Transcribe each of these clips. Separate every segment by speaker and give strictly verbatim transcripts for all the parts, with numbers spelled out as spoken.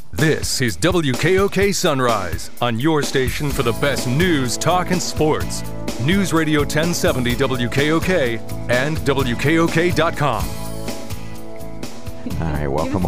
Speaker 1: This is W K O K Sunrise, on your station for the best news, talk, and sports. News Radio ten seventy W K O K and W K O K dot com.
Speaker 2: All right, welcome.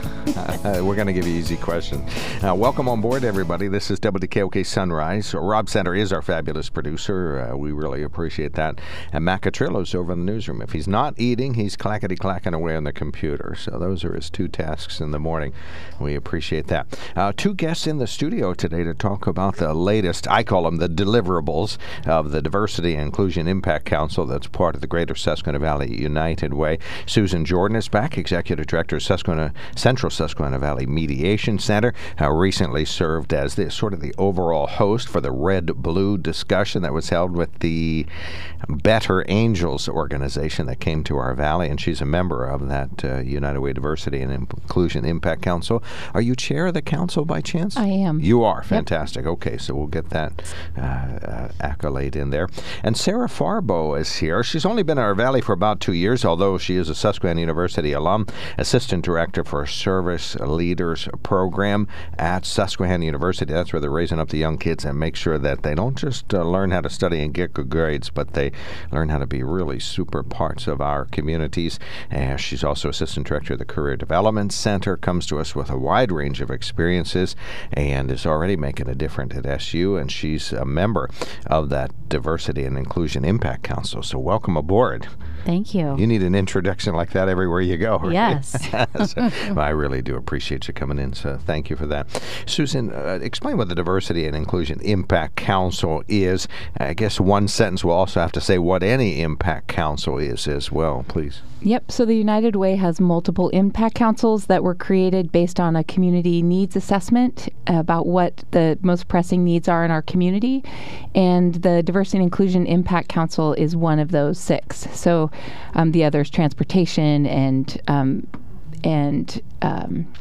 Speaker 2: Uh, we're going to give you easy questions. Uh, welcome on board, everybody. This is W K O K Sunrise. Rob Center is our fabulous producer. Uh, we really appreciate that. And Matt Catrillo's over in the newsroom. If he's not eating, he's clackety-clacking away on the computer. So those are his two tasks in the morning. We appreciate that. Uh, two guests in the studio today to talk about the latest, I call them the deliverables, of the Diversity and Inclusion Impact Council that's part of the Greater Susquehanna Valley United Way. Susan Jordan is back, Executive Director of Susquehanna Central Susquehanna Valley Mediation Center, uh, recently served as the sort of the overall host for the Red Blue discussion that was held with the Better Angels organization that came to our valley, and she's a member of that uh, United Way Diversity and Inclusion Impact Council. Are you chair of the council by chance?
Speaker 3: I am.
Speaker 2: You are. Fantastic. Yep. Okay, so we'll get that uh, uh, accolade in there. And Sarah Farbo is here. She's only been in our valley for about two years, although she is a Susquehanna University alum, Assistant Director for Service Leaders Program at Susquehanna University. That's where they're raising up the young kids and make sure that they don't just uh, learn how to study and get good grades, but they learn how to be really super parts of our communities. Uh, she's also Assistant Director of the Career Development Center, comes to us with a wide range of experiences and is already making a difference at S U, and she's a member of that Diversity and Inclusion Impact Council. So welcome aboard.
Speaker 3: Thank you.
Speaker 2: You need an introduction like that everywhere you go, right?
Speaker 3: Yes.
Speaker 2: So, well, I really do appreciate you coming in, so thank you for that. Susan, uh, explain what the Diversity and Inclusion Impact Council is. I guess one sentence will also have to say what any Impact Council is as well, please.
Speaker 3: Yep. So the United Way has multiple impact councils that were created based on a community needs assessment about what the most pressing needs are in our community. And the Diversity and Inclusion Impact Council is one of those six. So um, the other is transportation and um, and um,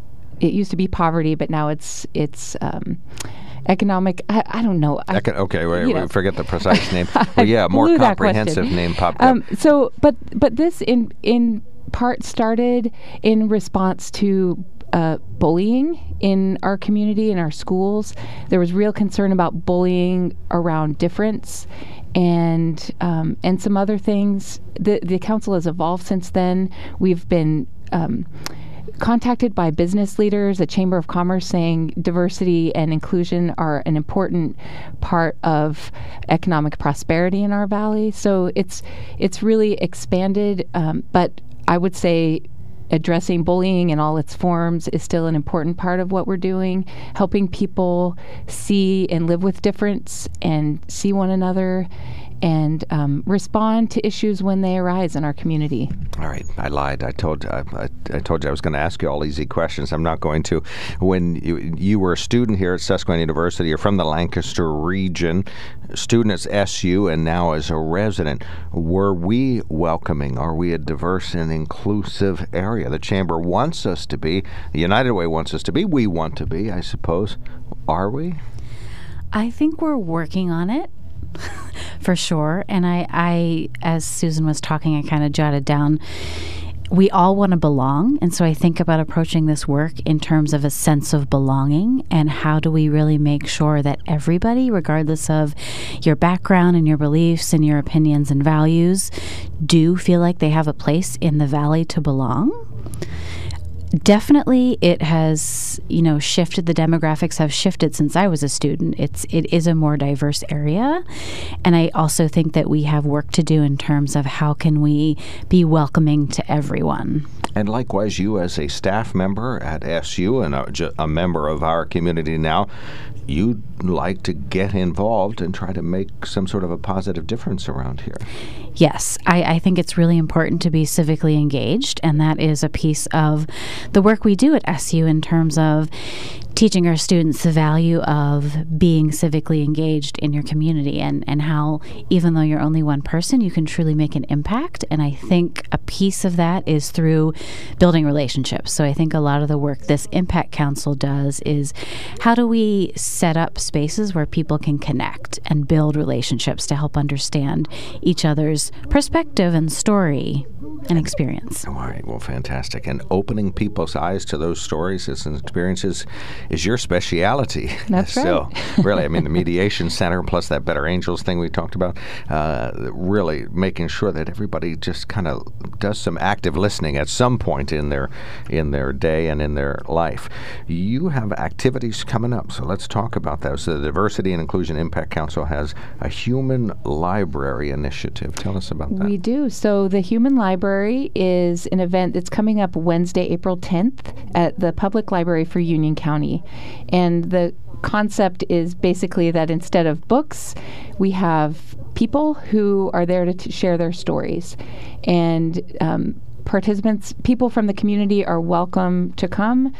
Speaker 3: it used to be poverty, but now it's it's um, economic. I, I don't know. I,
Speaker 2: Econ- okay, wait,
Speaker 3: you
Speaker 2: wait,
Speaker 3: know.
Speaker 2: forget the precise name. Well, yeah, more comprehensive name popped
Speaker 3: um,
Speaker 2: up.
Speaker 3: So, but but this in in part started in response to uh, bullying in our community, in our schools. There was real concern about bullying around difference. And um, and some other things. The the council has evolved since then. We've been um, contacted by business leaders, a Chamber of Commerce, saying diversity and inclusion are an important part of economic prosperity in our valley. So it's it's really expanded. Um, but I would say addressing bullying in all its forms is still an important part of what we're doing, helping people see and live with difference and see one another and um, respond to issues when they arise in our community.
Speaker 2: All right, I lied. I told I, I, I told you I was going to ask you all easy questions. I'm not going to. When you, you were a student here at Susquehanna University, you're from the Lancaster region, student at S U, and now as a resident, were we welcoming? Are we a diverse and inclusive area? The Chamber wants us to be. The United Way wants us to be. We want to be, I suppose. Are we?
Speaker 4: I think we're working on it. For sure. And I, I, as Susan was talking, I kind of jotted down, we all want to belong. And so I think about approaching this work in terms of a sense of belonging and how do we really make sure that everybody, regardless of your background and your beliefs and your opinions and values, do feel like they have a place in the valley to belong. Definitely, it has, you know, shifted. The demographics have shifted since I was a student. It's it is a more diverse area, and I also think that we have work to do in terms of how can we be welcoming to everyone.
Speaker 2: And likewise, you as a staff member at S U and a, a member of our community now, you'd like to get involved and try to make some sort of a positive difference around here.
Speaker 4: Yes, I, I think it's really important to be civically engaged, and that is a piece of the work we do at S U in terms of teaching our students the value of being civically engaged in your community and, and how even though you're only one person, you can truly make an impact. And I think a piece of that is through building relationships. So I think a lot of the work this Impact Council does is how do we set up spaces where people can connect and build relationships to help understand each other's perspective and story. and experience.
Speaker 2: All right, well, fantastic. And opening people's eyes to those stories and experiences is your speciality.
Speaker 3: That's
Speaker 2: so,
Speaker 3: right.
Speaker 2: really, I mean, the Mediation Center plus that Better Angels thing we talked about, uh, really making sure that everybody just kind of does some active listening at some point in their in their day and in their life. You have activities coming up, so let's talk about those. So the Diversity and Inclusion Impact Council has a Human Library initiative. Tell us about that.
Speaker 3: We do. So the Human Library is an event that's coming up Wednesday, April tenth at the Public Library for Union County. And the concept is basically that instead of books, we have people who are there to t- share their stories. And um, participants, people from the community are welcome to come,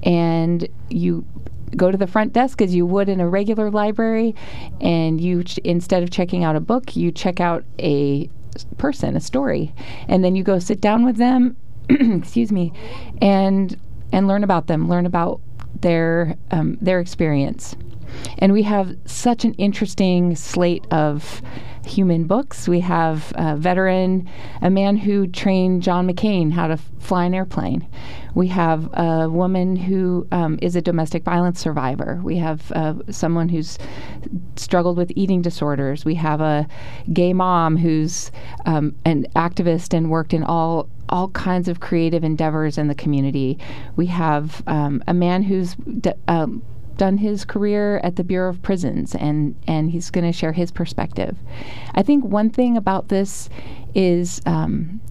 Speaker 3: and you go to the front desk as you would in a regular library, and you, ch- instead of checking out a book, you check out a person, a story, and then you go sit down with them, excuse me, and and learn about them, learn about their um, their experience. And we have such an interesting slate of human books. We have a veteran, a man who trained John McCain how to f- fly an airplane. We have a woman who um, is a domestic violence survivor. We have uh, someone who's struggled with eating disorders. We have a gay mom who's um, an activist and worked in all all kinds of creative endeavors in the community. We have um, a man who's d- um, done his career at the Bureau of Prisons, and, and he's going to share his perspective. I think one thing about this is um,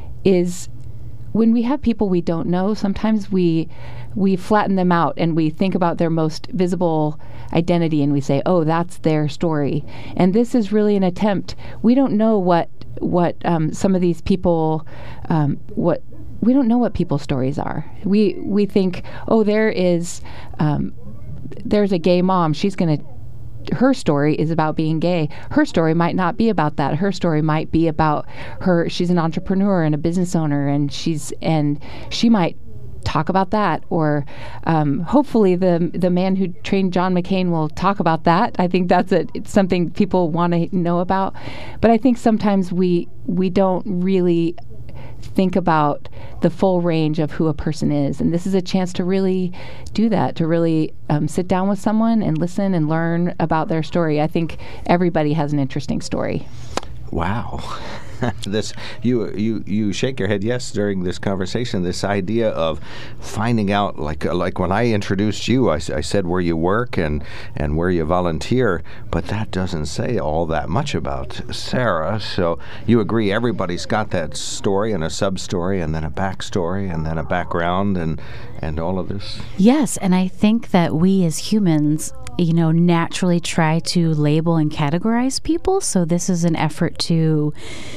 Speaker 3: is when we have people we don't know, sometimes we we flatten them out and we think about their most visible identity and we say, oh, that's their story. And this is really an attempt. We don't know what what um, some of these people, um, what we don't know what people's stories are. We we think, oh, there is. Um, There's a gay mom. She's going to, her story is about being gay. Her story might not be about that. Her story might be about her, she's an entrepreneur and a business owner, and she's, and she might talk about that. Or um, hopefully the the man who trained John McCain will talk about that. I think that's a, it's something people want to know about. But I think sometimes we we don't really think about the full range of who a person is. And this is a chance to really do that, to really um, sit down with someone and listen and learn about their story. I think everybody has an interesting story.
Speaker 2: Wow. This you you you shake your head yes during this conversation. This idea of finding out, like like when I introduced you, I, I said where you work and and where you volunteer, but that doesn't say all that much about Sarah. So you agree everybody's got that story and a sub story and then a backstory and then a background and and all of this.
Speaker 4: Yes, and I think that we as humans, you know, naturally try to label and categorize people. So this is an effort to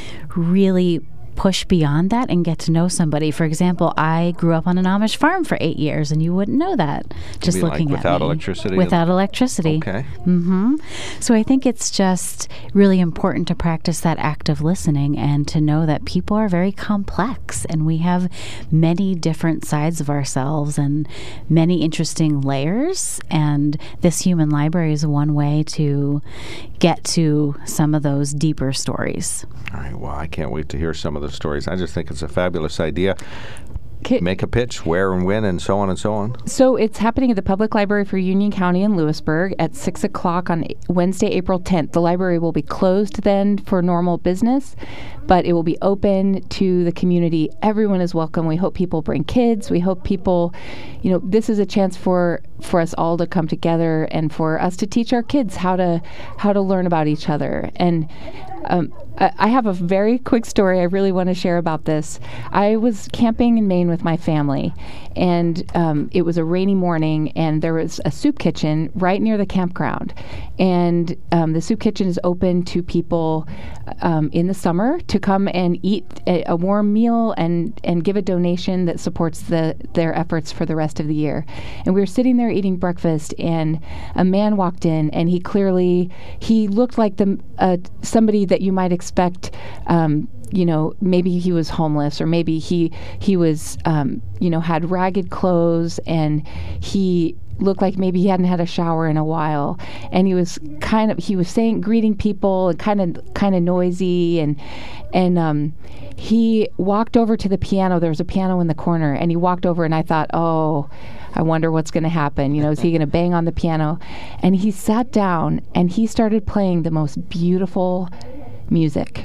Speaker 4: really push beyond that and get to know somebody. For example, I grew up on an Amish farm for eight years, and you wouldn't know that just
Speaker 2: you mean
Speaker 4: looking
Speaker 2: like
Speaker 4: at
Speaker 2: without
Speaker 4: me.
Speaker 2: electricity?
Speaker 4: Without electricity.
Speaker 2: Okay.
Speaker 4: Mm-hmm. So I think it's just really important to practice that active listening and to know that people are very complex, and we have many different sides of ourselves and many interesting layers. And this human library is one way to get to some of those deeper stories.
Speaker 2: All right. Well, I can't wait to hear some of the stories. I just think it's a fabulous idea.
Speaker 3: Ki-
Speaker 2: Make a pitch, where and when, and so on and so on.
Speaker 3: So it's happening at the Public Library for Union County in Lewisburg at six o'clock on Wednesday, April tenth. The library will be closed then for normal business, but it will be open to the community. Everyone is welcome. We hope people bring kids. We hope people, you know, this is a chance for for us all to come together and for us to teach our kids how to how to learn about each other. And um, I, I have a very quick story I really want to share about this. I was camping in Maine with my family, and um, it was a rainy morning, and there was a soup kitchen right near the campground. And um, the soup kitchen is open to people um, in the summer to come and eat a, a warm meal and, and give a donation that supports the their efforts for the rest of the year. And we were sitting there eating breakfast, and a man walked in, and he clearly, he looked like the uh, somebody that you might expect, um, you know, maybe he was homeless, or maybe he he was, um, you know, had ragged clothes, and he looked like maybe he hadn't had a shower in a while, and he was kind of he was saying greeting people and kind of kind of noisy, and and um, he walked over to the piano. There was a piano in the corner, and he walked over, and I thought, oh, I wonder what's going to happen. You know, is he going to bang on the piano? And he sat down and he started playing the most beautiful music,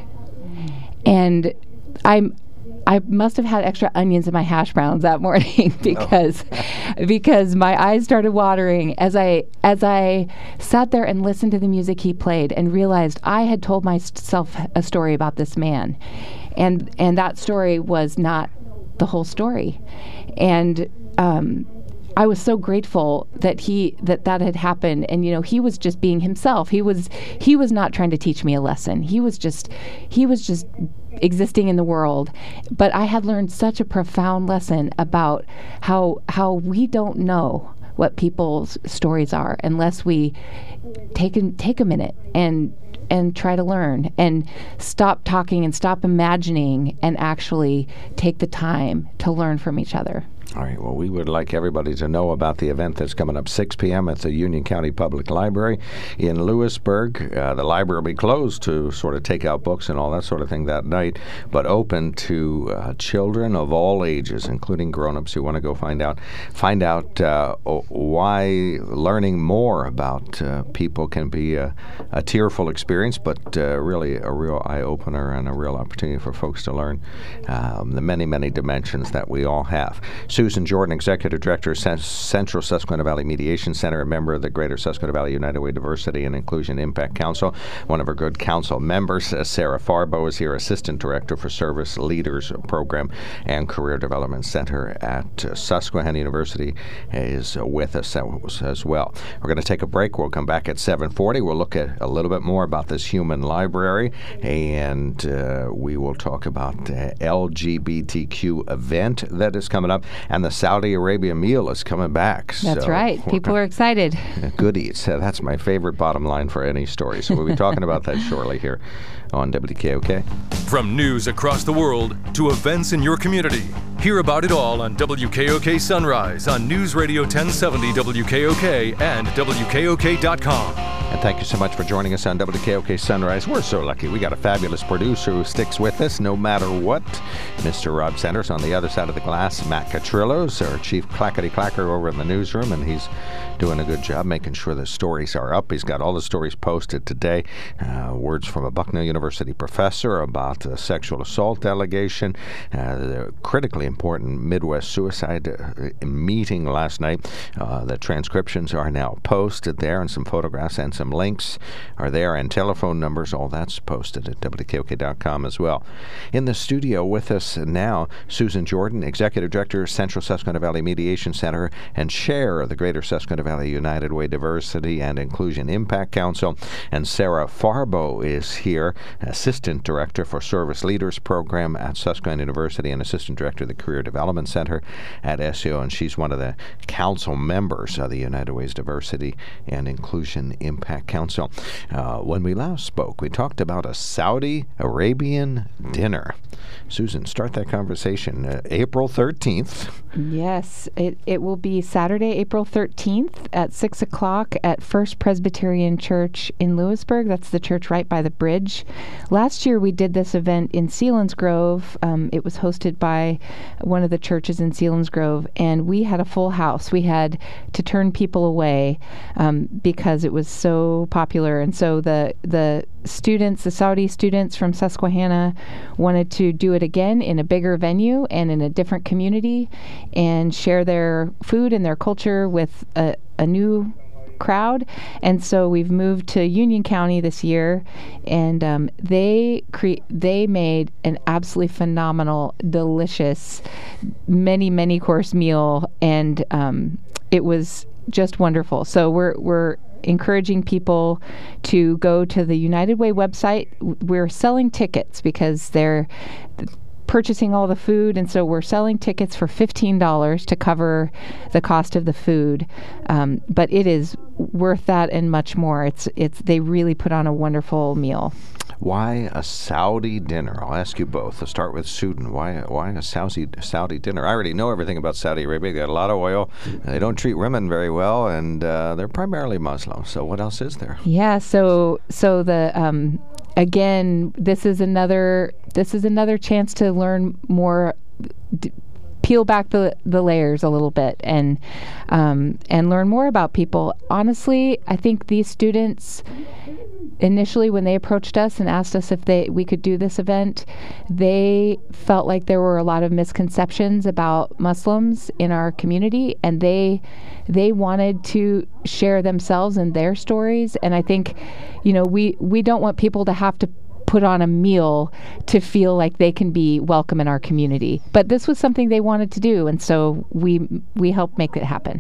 Speaker 3: and I'm. I must have had extra onions in my hash browns that morning because oh. because my eyes started watering as I as I sat there and listened to the music he played and realized I had told myself a story about this man, and and that story was not the whole story, and um, I was so grateful that he that that had happened. And you know, he was just being himself. He was he was not trying to teach me a lesson. He was just he was just existing in the world. But I had learned such a profound lesson about how how we don't know what people's stories are unless we take a, take a minute and and try to learn and stop talking and stop imagining and actually take the time to learn from each other.
Speaker 2: All right. Well, we would like everybody to know about the event that's coming up six p.m. at the Union County Public Library in Lewisburg. Uh, the library will be closed to sort of take out books and all that sort of thing that night, but open to uh, children of all ages, including grown-ups who want to go find out find out uh, why learning more about uh, people can be a, a tearful experience, but uh, really a real eye-opener and a real opportunity for folks to learn um, the many, many dimensions that we all have. Susan Jordan, Executive Director of Central Susquehanna Valley Mediation Center, a member of the Greater Susquehanna Valley United Way Diversity and Inclusion Impact Council. One of our good council members, uh, Sarah Farbo, is here, Assistant Director for Service Leaders Program and Career Development Center at uh, Susquehanna University, is uh, with us as well. We're going to take a break. We'll come back at seven forty. We'll look at a little bit more about this human library, and uh, we will talk about the L G B T Q event that is coming up. And the Saudi Arabia meal is coming back.
Speaker 3: That's
Speaker 2: so
Speaker 3: right. People are excited.
Speaker 2: Goodies. Uh, that's my favorite bottom line for any story. So we'll be talking about that shortly here on W K O K.
Speaker 1: From news across the world to events in your community, hear about it all on W K O K Sunrise on News Radio ten seventy W K O K and W K O K dot com.
Speaker 2: And thank you so much for joining us on W K O K Sunrise. We're so lucky. We got a fabulous producer who sticks with us no matter what. Mister Rob Sanders on the other side of the glass. Matt Catrillo's our chief clackety-clacker over in the newsroom, and he's doing a good job making sure the stories are up. He's got all the stories posted today. Uh, words from a Bucknell University professor about a sexual assault allegation, uh, the critically important Midwest suicide uh, meeting last night. Uh, the transcriptions are now posted there, and some photographs and some links are there, and telephone numbers. All that's posted at W K O K dot com as well. In the studio with us now, Susan Jordan, Executive Director, Central Susquehanna Valley Mediation Center and Chair of the Greater Susquehanna Valley United Way Diversity and Inclusion Impact Council, and Sarah Farbo is here, Assistant Director for Service Leaders Program at Susquehanna University and Assistant Director of the Career Development Center at S U, and she's one of the council members of the United Way's Diversity and Inclusion Impact Council. Uh, when we last spoke, we talked about a Saudi Arabian dinner. Susan, start that conversation. Uh, April thirteenth.
Speaker 3: Yes, it, it will be Saturday, April thirteenth at six o'clock at First Presbyterian Church in Lewisburg. That's the church right by the bridge. Last year we did this event in Selinsgrove. Um, it was hosted by one of the churches in Selinsgrove, and we had a full house. We had to turn people away um, because it was so popular. And so the the students, the Saudi students from Susquehanna, wanted to do it again in a bigger venue and in a different community and share their food and their culture with a, a new crowd. And so we've moved to Union County this year, and um, they cre- they made an absolutely phenomenal, delicious, many, many course meal, and um, it was just wonderful. So we're we're encouraging people to go to the United Way website. We're selling tickets because they're purchasing all the food, and so we're selling tickets for fifteen dollars to cover the cost of the food. Um, but it is worth that and much more. It's it's they really put on a wonderful meal.
Speaker 2: Why a Saudi dinner? I'll ask you both. Let's start with Sudan. Why why a Saudi Saudi dinner? I already know everything about Saudi Arabia. They got a lot of oil. They don't treat women very well, and uh, they're primarily Muslim. So what else is there?
Speaker 3: Yeah. So so the um, again, this is another this is another chance to learn more. D- peel back the, the layers a little bit and um, and learn more about people. Honestly, I think these students, initially when they approached us and asked us if they we could do this event, they felt like there were a lot of misconceptions about Muslims in our community, and they they wanted to share themselves and their stories. And I think, you know, we, we don't want people to have to put on a meal to feel like they can be welcome in our community. But this was something they wanted to do, and so we we helped make it happen.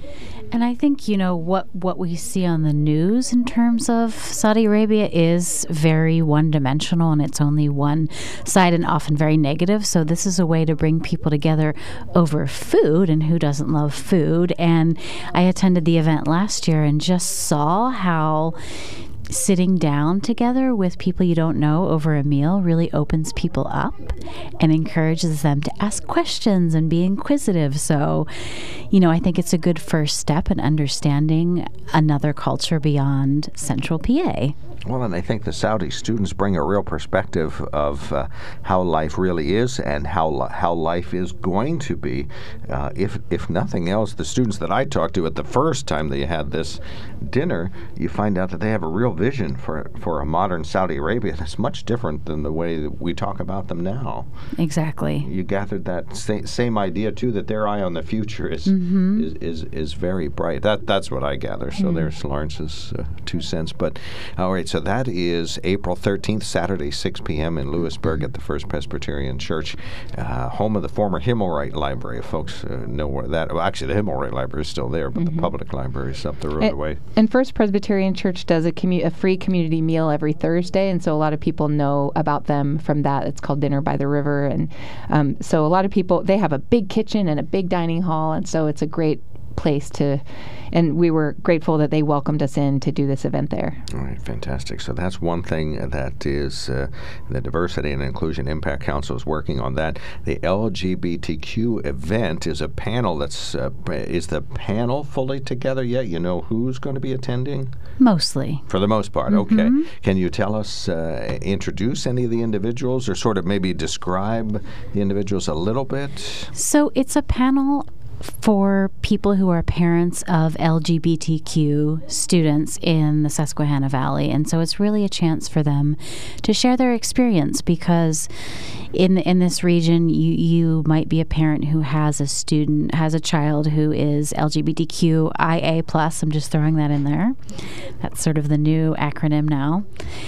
Speaker 4: And I think, you know, what, what we see on the news in terms of Saudi Arabia is very one-dimensional, and it's only one side and often very negative. So this is a way to bring people together over food, and who doesn't love food? And I attended the event last year and just saw how sitting down together with people you don't know over a meal really opens people up and encourages them to ask questions and be inquisitive. So, you know, I think it's a good first step in understanding another culture beyond Central P A.
Speaker 2: Well, and I think the Saudi students bring a real perspective of uh, how life really is and how li- how life is going to be. Uh, if if nothing else, the students that I talked to at the first time they had this dinner, you find out that they have a real vision for for a modern Saudi Arabia that's much different than the way that we talk about them now.
Speaker 4: Exactly.
Speaker 2: You gathered that sa- same idea too, that their eye on the future is
Speaker 4: mm-hmm.
Speaker 2: is, is is very bright. That that's what I gather. So mm. there's Lawrence's uh, two cents. But all right. So that is April thirteenth, Saturday, six p.m. in Lewisburg at the First Presbyterian Church, uh, home of the former Himmelreich Library. If folks uh, know where that, well, actually the Himmelreich Library is still there, but mm-hmm. the public library is up the road
Speaker 3: and,
Speaker 2: away.
Speaker 3: And First Presbyterian Church does a, commu- a free community meal every Thursday, and so a lot of people know about them from that. It's called Dinner by the River, and um, so a lot of people, they have a big kitchen and a big dining hall, and so it's a great place to, and we were grateful that they welcomed us in to do this event there.
Speaker 2: All right, fantastic. So that's one thing that is uh, the Diversity and Inclusion Impact Council is working on that. The L G B T Q event is a panel that's, uh, is the panel fully together yet? You know who's going to be attending?
Speaker 4: Mostly.
Speaker 2: For the most part,
Speaker 4: mm-hmm.
Speaker 2: okay. Can you tell us, uh, introduce any of the individuals or sort of maybe describe the individuals a little bit?
Speaker 4: So it's a panel for people who are parents of L G B T Q students in the Susquehanna Valley. And so it's really a chance for them to share their experience, because in in this region, you, you might be a parent who has a student, has a child who is L G B T Q I A plus. I'm just throwing that in there. That's sort of the new acronym now.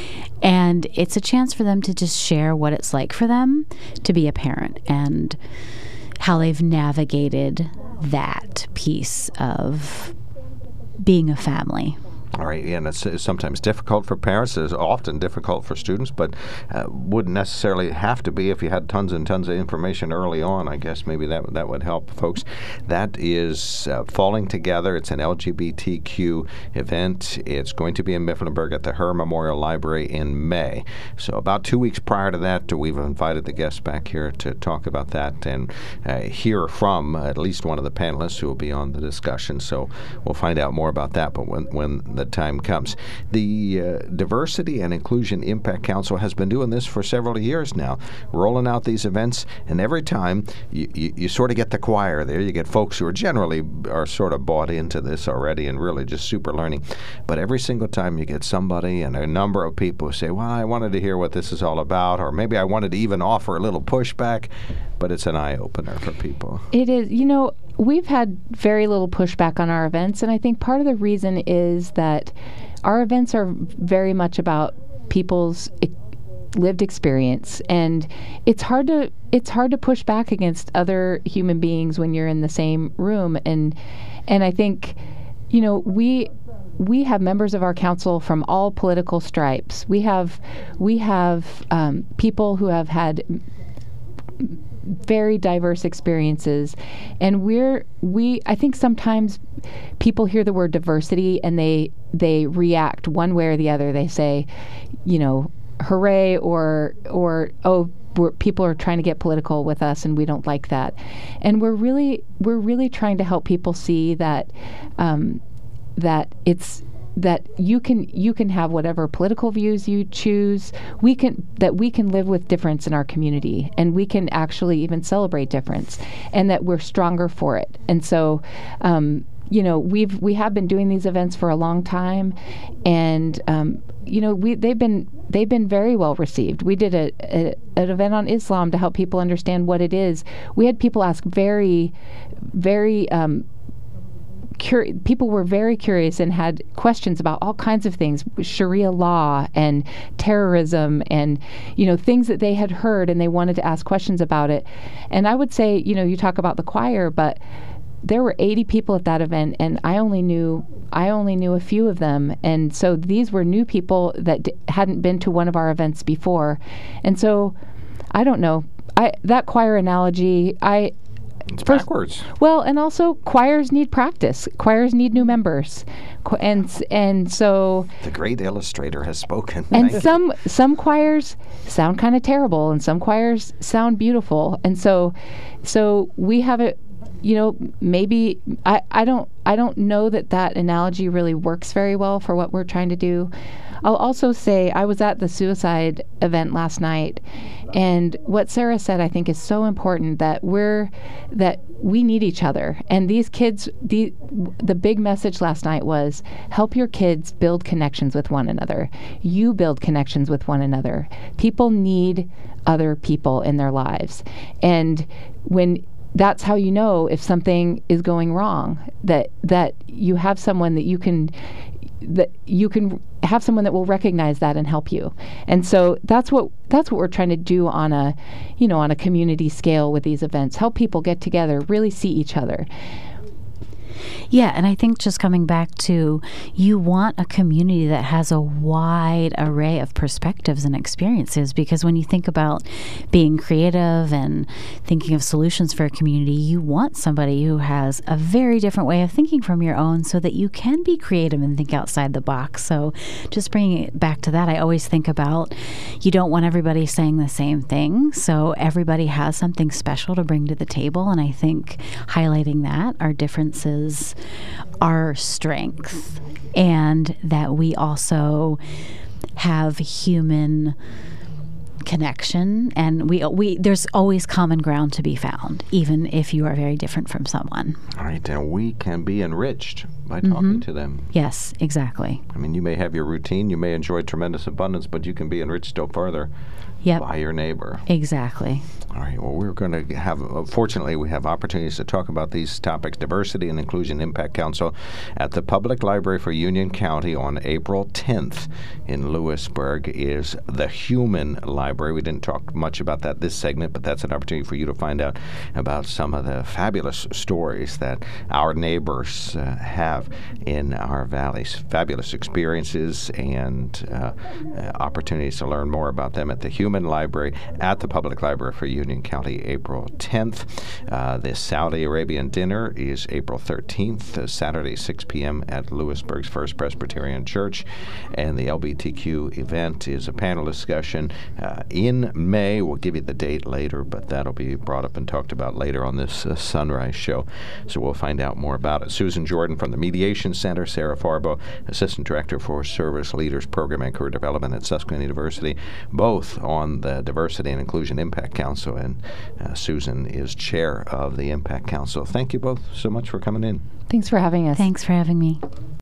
Speaker 4: And it's a chance for them to just share what it's like for them to be a parent and how they've navigated that piece of being a family.
Speaker 2: All right, and it's, it's sometimes difficult for parents. It's often difficult for students, but uh, wouldn't necessarily have to be if you had tons and tons of information early on. I guess maybe that that would help folks. That is uh, Falling Together. It's an L G B T Q event. It's going to be in Mifflinburg at the Herr Memorial Library in May. So about two weeks prior to that, we've invited the guests back here to talk about that and uh, hear from at least one of the panelists who will be on the discussion. So we'll find out more about that. But when when the time comes. The uh, Diversity and Inclusion Impact Council has been doing this for several years now, rolling out these events, and every time you, you, you sort of get the choir there. You get folks who are generally are sort of bought into this already and really just super learning. But every single time you get somebody and a number of people who say, well, I wanted to hear what this is all about, or maybe I wanted to even offer a little pushback, but it's an eye-opener for people.
Speaker 3: It is. You know, we've had very little pushback on our events, and I think part of the reason is that our events are very much about people's e- lived experience, and it's hard to it's hard to push back against other human beings when you're in the same room. And and I think, you know, we we have members of our council from all political stripes. We have we have um, people who have had very diverse experiences, and we're we I think sometimes people hear the word diversity and they they react one way or the other. They say, you know, hooray or or oh, we're, people are trying to get political with us and we don't like that. And we're really we're really trying to help people see that um, that it's that you can you can have whatever political views you choose. We can that we can live with difference in our community, and we can actually even celebrate difference, and that we're stronger for it. And so, um, you know, we've we have been doing these events for a long time, and um, you know, we they've been they've been very well received. We did a, a an event on Islam to help people understand what it is. We had people ask very, very. Um, Cur- people were very curious and had questions about all kinds of things, Sharia law and terrorism and, you know, things that they had heard, and they wanted to ask questions about it. And I would say, you know, you talk about the choir, but there were eighty people at that event, and I only knew I only knew a few of them. And so these were new people that d- hadn't been to one of our events before. And so I don't know. I that choir analogy, I
Speaker 2: It's First, backwards.
Speaker 3: Well, and also choirs need practice. Choirs need new members, Qu- and and so
Speaker 2: the great illustrator has spoken.
Speaker 3: And
Speaker 2: Thank
Speaker 3: some
Speaker 2: you.
Speaker 3: some choirs sound kind of terrible, and some choirs sound beautiful. And so, so we have it. You know, maybe I, I don't I don't know that that analogy really works very well for what we're trying to do. I'll also say I was at the suicide event last night, and what Sarah said I think is so important, that we're that we need each other. And these kids, the the big message last night was help your kids build connections with one another. You build connections with one another. People need other people in their lives, and when that's how you know if something is going wrong, that that you have someone that you can that you can have someone that will recognize that and help you. And so that's what that's what we're trying to do on a you know on a community scale with these events. Help people get together, really see each other.
Speaker 4: Yeah, and I think just coming back to, you want a community that has a wide array of perspectives and experiences, because when you think about being creative and thinking of solutions for a community, you want somebody who has a very different way of thinking from your own so that you can be creative and think outside the box. So just bringing it back to that, I always think about, you don't want everybody saying the same thing, so everybody has something special to bring to the table, and I think highlighting that, our differences, our strength, and that we also have human connection, and we we there's always common ground to be found, even if you are very different from someone.
Speaker 2: All right, and we can be enriched by talking
Speaker 4: Mm-hmm.
Speaker 2: to them.
Speaker 4: Yes, exactly.
Speaker 2: I mean, you may have your routine, you may enjoy tremendous abundance, but you can be enriched still further
Speaker 4: Yep.
Speaker 2: by your neighbor.
Speaker 4: Exactly.
Speaker 2: All right, well, we're going to have, uh, fortunately, we have opportunities to talk about these topics, Diversity and Inclusion Impact Council, at the Public Library for Union County on April tenth in Lewisburg is the Human Library. We didn't talk much about that this segment, but that's an opportunity for you to find out about some of the fabulous stories that our neighbors uh, have in our valleys, fabulous experiences and uh, uh, opportunities to learn more about them at the Human Library at the Public Library for Union County, April tenth. Uh, the Saudi Arabian dinner is April thirteenth, uh, Saturday, six p.m. at Lewisburg's First Presbyterian Church. And the L G B T Q event is a panel discussion uh, in May. We'll give you the date later, but that'll be brought up and talked about later on this uh, Sunrise show. So we'll find out more about it. Susan Jordan from the Mediation Center, Sarah Farbo, Assistant Director for Service Leaders Program and Career Development at Susquehanna University, both on the Diversity and Inclusion Impact Council, and uh, Susan is chair of the Impact Council. Thank you both so much for coming in.
Speaker 3: Thanks for having us.
Speaker 4: Thanks for having me.